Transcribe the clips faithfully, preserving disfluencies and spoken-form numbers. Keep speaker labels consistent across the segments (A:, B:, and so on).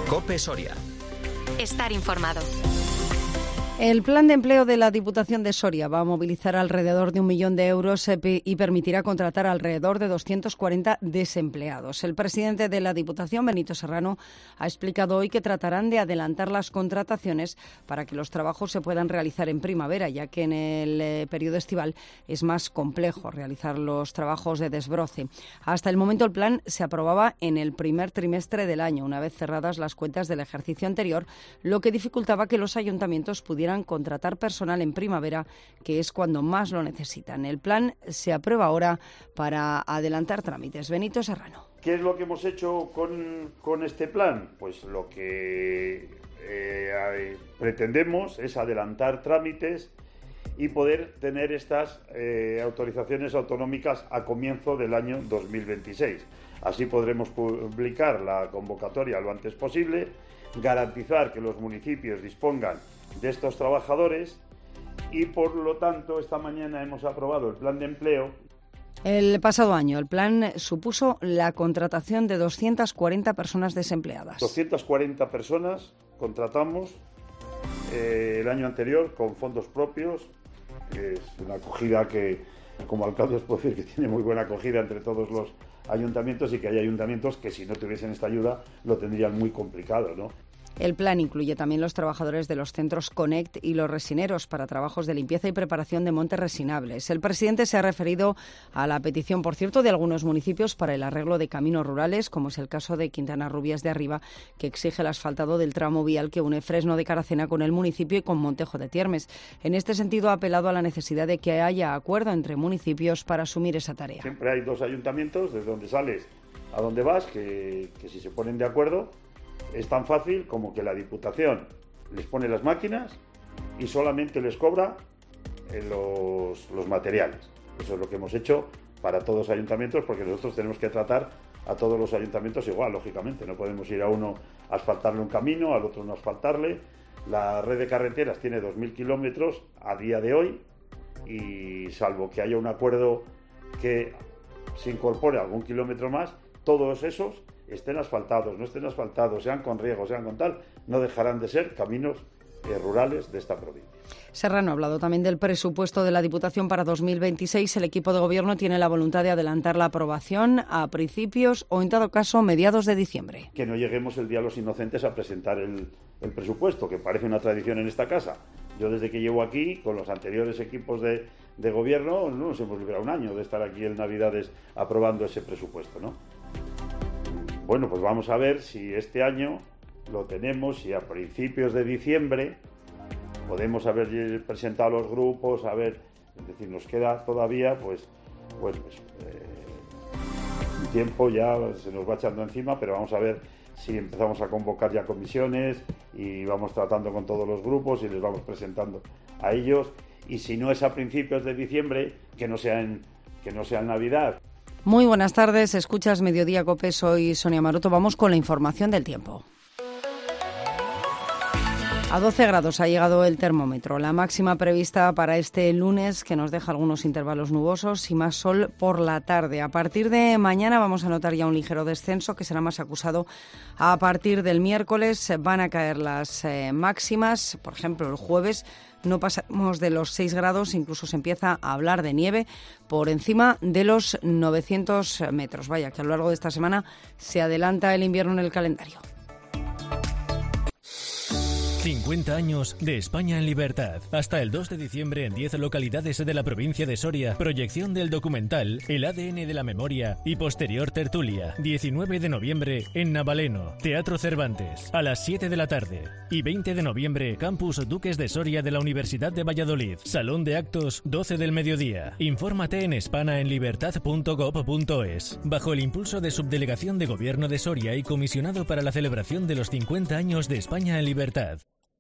A: COPE Soria.
B: Estar informado.
C: El plan de empleo de la Diputación de Soria va a movilizar alrededor de un millón de euros y permitirá contratar alrededor de doscientos cuarenta desempleados. El presidente de la Diputación, Benito Serrano, ha explicado hoy que tratarán de adelantar las contrataciones para que los trabajos se puedan realizar en primavera, ya que en el eh, periodo estival es más complejo realizar los trabajos de desbroce. Hasta el momento el plan se aprobaba en el primer trimestre del año, una vez cerradas las cuentas del ejercicio anterior, lo que dificultaba que los ayuntamientos pudieran contratar personal en primavera, que es cuando más lo necesitan. El plan se aprueba ahora para adelantar trámites. Benito Serrano.
D: ¿Qué es lo que hemos hecho con, con este plan? Pues lo que eh, pretendemos es adelantar trámites y poder tener estas eh, autorizaciones autonómicas a comienzo del año dos mil veintiséis. Así podremos publicar la convocatoria lo antes posible, garantizar que los municipios dispongan de estos trabajadores y, por lo tanto, esta mañana hemos aprobado el plan de empleo.
C: El pasado año el plan supuso la contratación de doscientas cuarenta personas desempleadas.
D: doscientas cuarenta personas contratamos eh, el año anterior con fondos propios. Es una acogida que, como alcalde, os puedo decir que tiene muy buena acogida entre todos los ayuntamientos, y que hay ayuntamientos que, si no tuviesen esta ayuda, lo tendrían muy complicado, ¿no?
C: El plan incluye también los trabajadores de los centros Connect y los resineros para trabajos de limpieza y preparación de montes resinables. El presidente se ha referido a la petición, por cierto, de algunos municipios para el arreglo de caminos rurales, como es el caso de Quintana Rubias de Arriba, que exige el asfaltado del tramo vial que une Fresno de Caracena con el municipio y con Montejo de Tiermes. En este sentido, ha apelado a la necesidad de que haya acuerdo entre municipios para asumir esa tarea.
D: Siempre hay dos ayuntamientos, desde donde sales a donde vas, que, que si se ponen de acuerdo, es tan fácil como que la Diputación les pone las máquinas y solamente les cobra los, los materiales. Eso es lo que hemos hecho para todos los ayuntamientos, porque nosotros tenemos que tratar a todos los ayuntamientos igual, lógicamente. No podemos ir a uno a asfaltarle un camino, al otro no asfaltarle. La red de carreteras tiene dos mil kilómetros a día de hoy, y salvo que haya un acuerdo que se incorpore algún kilómetro más, todos esos, estén asfaltados, no estén asfaltados, sean con riego, sean con tal, no dejarán de ser caminos eh, rurales de esta provincia.
C: Serrano ha hablado también del presupuesto de la Diputación para dos mil veintiséis. El equipo de gobierno tiene la voluntad de adelantar la aprobación a principios o, en todo caso, mediados de diciembre.
D: Que no lleguemos el día a los inocentes a presentar el, el presupuesto, que parece una tradición en esta casa. Yo, desde que llevo aquí, con los anteriores equipos de, de gobierno, no nos hemos librado un año de estar aquí en Navidades aprobando ese presupuesto, ¿no? Bueno, pues vamos a ver si este año lo tenemos, si a principios de diciembre podemos haber presentado los grupos, a ver, es decir, nos queda todavía, pues, pues, pues eh, un tiempo ya se nos va echando encima, pero vamos a ver si empezamos a convocar ya comisiones y vamos tratando con todos los grupos y les vamos presentando a ellos, y si no es a principios de diciembre, que no sea en, que no sea en Navidad.
C: Muy buenas tardes, escuchas Mediodía COPE, soy Sonia Maroto. Vamos con la información del tiempo. A doce grados ha llegado el termómetro, la máxima prevista para este lunes, que nos deja algunos intervalos nubosos y más sol por la tarde. A partir de mañana vamos a notar ya un ligero descenso, que será más acusado a partir del miércoles. Van a caer las eh, máximas, por ejemplo, el jueves no pasamos de los seis grados, incluso se empieza a hablar de nieve por encima de los novecientos metros. Vaya, que a lo largo de esta semana se adelanta el invierno en el calendario.
E: cincuenta años de España en libertad. Hasta el dos de diciembre en diez localidades de la provincia de Soria. Proyección del documental El A D N de la memoria y posterior tertulia. diecinueve de noviembre en Navaleno, Teatro Cervantes, a las siete de la tarde. Y veinte de noviembre, Campus Duques de Soria de la Universidad de Valladolid. Salón de actos, doce del mediodía. Infórmate en hispanaenlibertad punto gob punto es. Bajo el impulso de Subdelegación de Gobierno de Soria y comisionado para la celebración de los cincuenta años de España en libertad.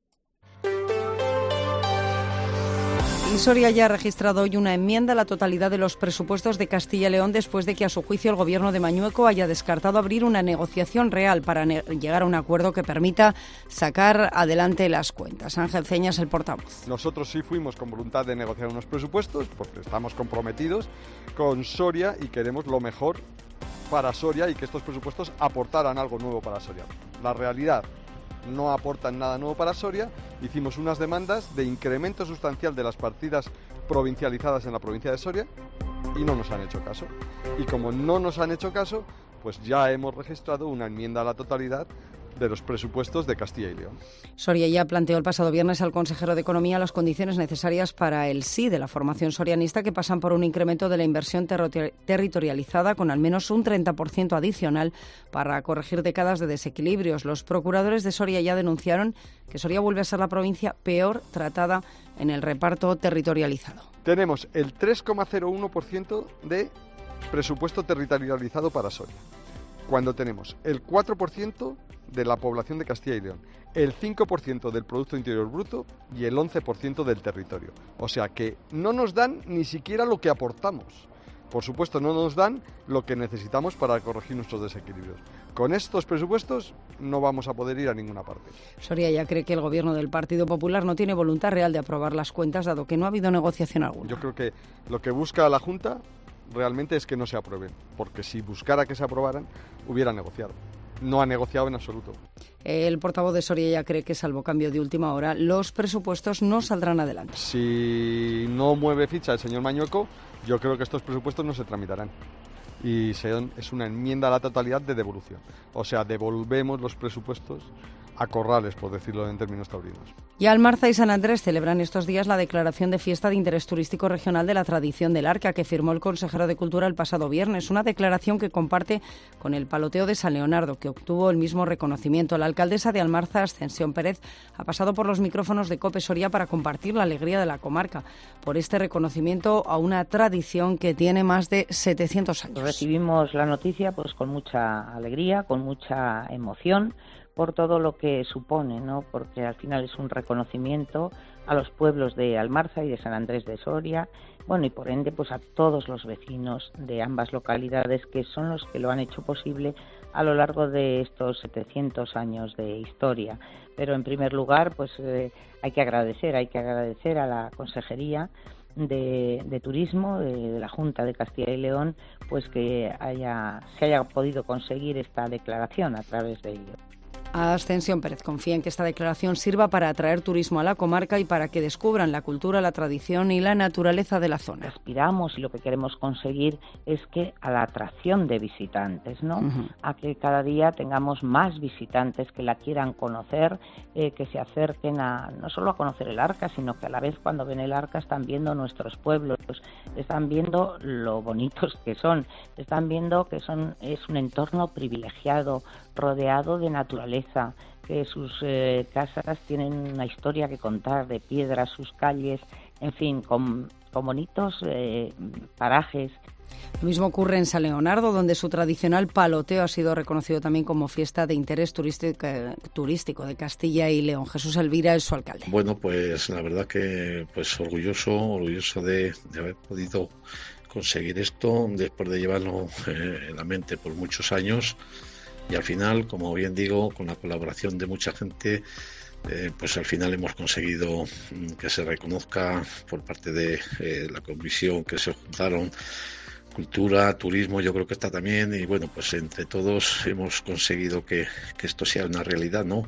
C: Y Soria ya ha registrado hoy una enmienda a la totalidad de los presupuestos de Castilla y León, después de que, a su juicio, el gobierno de Mañueco haya descartado abrir una negociación real para ne- llegar a un acuerdo que permita sacar adelante las cuentas. Ángel Ceñas, el portavoz.
F: Nosotros sí fuimos con voluntad de negociar unos presupuestos, porque estamos comprometidos con Soria y queremos lo mejor para Soria y que estos presupuestos aportaran algo nuevo para Soria. la realidad no aportan nada nuevo para Soria, hicimos unas demandas de incremento sustancial de las partidas provincializadas en la provincia de Soria y no nos han hecho caso. Y como no nos han hecho caso, pues ya hemos registrado una enmienda a la totalidad de los presupuestos de Castilla y León.
C: Soria ya planteó el pasado viernes al consejero de Economía las condiciones necesarias para el sí de la formación sorianista, que pasan por un incremento de la inversión ter- territorializada con al menos un treinta por ciento adicional para corregir décadas de desequilibrios. Los procuradores de Soria ya denunciaron que Soria vuelve a ser la provincia peor tratada en el reparto territorializado.
F: Tenemos el tres coma cero uno por ciento de presupuesto territorializado para Soria, cuando tenemos el cuatro por ciento de la población de Castilla y León, el cinco por ciento del Producto Interior Bruto y el once por ciento del territorio. O sea que no nos dan ni siquiera lo que aportamos. Por supuesto, no nos dan lo que necesitamos para corregir nuestros desequilibrios. Con estos presupuestos no vamos a poder ir a ninguna parte.
C: Soria ya cree que el Gobierno del Partido Popular no tiene voluntad real de aprobar las cuentas, dado que no ha habido negociación alguna.
F: Yo creo que lo que busca la Junta realmente es que no se aprueben, porque si buscara que se aprobaran, hubiera negociado. No ha negociado en absoluto.
C: El portavoz de Soria ya cree que, salvo cambio de última hora, los presupuestos no saldrán adelante.
F: Si no mueve ficha el señor Mañueco, yo creo que estos presupuestos no se tramitarán. Y es una enmienda a la totalidad de devolución. O sea, devolvemos los presupuestos a corrales, por decirlo en términos taurinos.
C: Y Almarza y San Andrés celebran estos días la declaración de fiesta de interés turístico regional de la tradición del Arca, que firmó el consejero de Cultura el pasado viernes. Una declaración que comparte con el paloteo de San Leonardo, que obtuvo el mismo reconocimiento. La alcaldesa de Almarza, Ascensión Pérez, ha pasado por los micrófonos de COPE Soria para compartir la alegría de la comarca por este reconocimiento a una tradición que tiene más de setecientos años.
A: Recibimos la noticia pues con mucha alegría, con mucha emoción, por todo lo que supone, ¿no? Porque al final es un reconocimiento a los pueblos de Almarza y de San Andrés de Soria, bueno, y por ende pues a todos los vecinos de ambas localidades, que son los que lo han hecho posible a lo largo de estos setecientos años de historia. Pero en primer lugar, pues eh, hay que agradecer, hay que agradecer a la Consejería de, de Turismo de, de la Junta de Castilla y León, pues que haya, se haya podido conseguir esta declaración a través de ello.
C: Ascensión Pérez confía en que esta declaración sirva para atraer turismo a la comarca y para que descubran la cultura, la tradición y la naturaleza de la zona.
A: Aspiramos y lo que queremos conseguir es que a la atracción de visitantes, ¿no? Uh-huh. A que cada día tengamos más visitantes que la quieran conocer, eh, que se acerquen a no solo a conocer el Arca, sino que a la vez cuando ven el Arca están viendo nuestros pueblos, están viendo lo bonitos que son, están viendo que son es un entorno privilegiado, rodeado de naturaleza, que sus eh, casas tienen una historia que contar, de piedras, sus calles, en fin, con, con bonitos eh, parajes.
C: Lo mismo ocurre en San Leonardo, donde su tradicional paloteo ha sido reconocido también como fiesta de interés turístico, turístico de Castilla y León. Jesús Elvira es su alcalde.
G: Bueno, pues la verdad que pues orgulloso, orgulloso de, de haber podido conseguir esto, después de llevarlo eh, en la mente por muchos años. Y al final, como bien digo, con la colaboración de mucha gente, eh, pues al final hemos conseguido que se reconozca por parte de eh, la comisión que se juntaron, cultura, turismo, yo creo que está también, y bueno, pues entre todos hemos conseguido que, que esto sea una realidad, ¿no?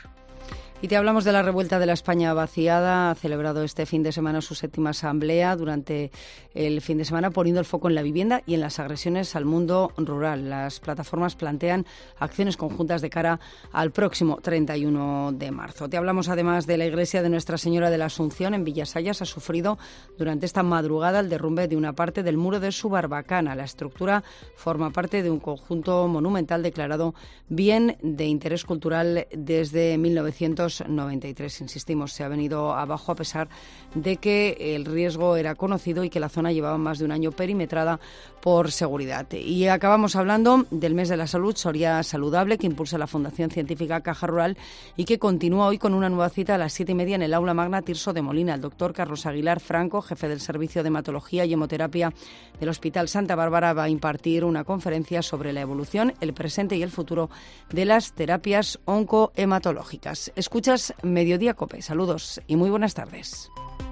C: Y te hablamos de la revuelta de la España vaciada. Ha celebrado este fin de semana su séptima asamblea durante el fin de semana, poniendo el foco en la vivienda y en las agresiones al mundo rural. Las plataformas plantean acciones conjuntas de cara al próximo treinta y uno de marzo. Te hablamos además de la iglesia de Nuestra Señora de la Asunción en Villasayas. Ha sufrido durante esta madrugada el derrumbe de una parte del muro de su barbacana. La estructura forma parte de un conjunto monumental declarado bien de interés cultural desde mil novecientos noventa y tres. Insistimos, se ha venido abajo a pesar de que el riesgo era conocido y que la zona llevaba más de un año perimetrada por seguridad. Y acabamos hablando del mes de la salud, Soria Saludable, que impulsa la Fundación Científica Caja Rural y que continúa hoy con una nueva cita a las siete y media en el Aula Magna Tirso de Molina. El doctor Carlos Aguilar Franco, jefe del Servicio de Hematología y Hemoterapia del Hospital Santa Bárbara, va a impartir una conferencia sobre la evolución, el presente y el futuro de las terapias oncohematológicas. Escuchas Mediodía COPE. Saludos y muy buenas tardes.